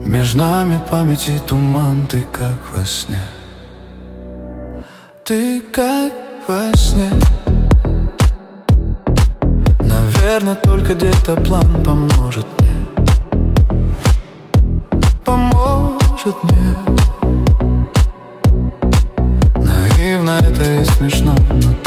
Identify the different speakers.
Speaker 1: Между нами памяти туман, ты как во сне. Ты как во сне. Наверное, только делтаплан поможет мне. Поможет мне. Наивно это и смешно, но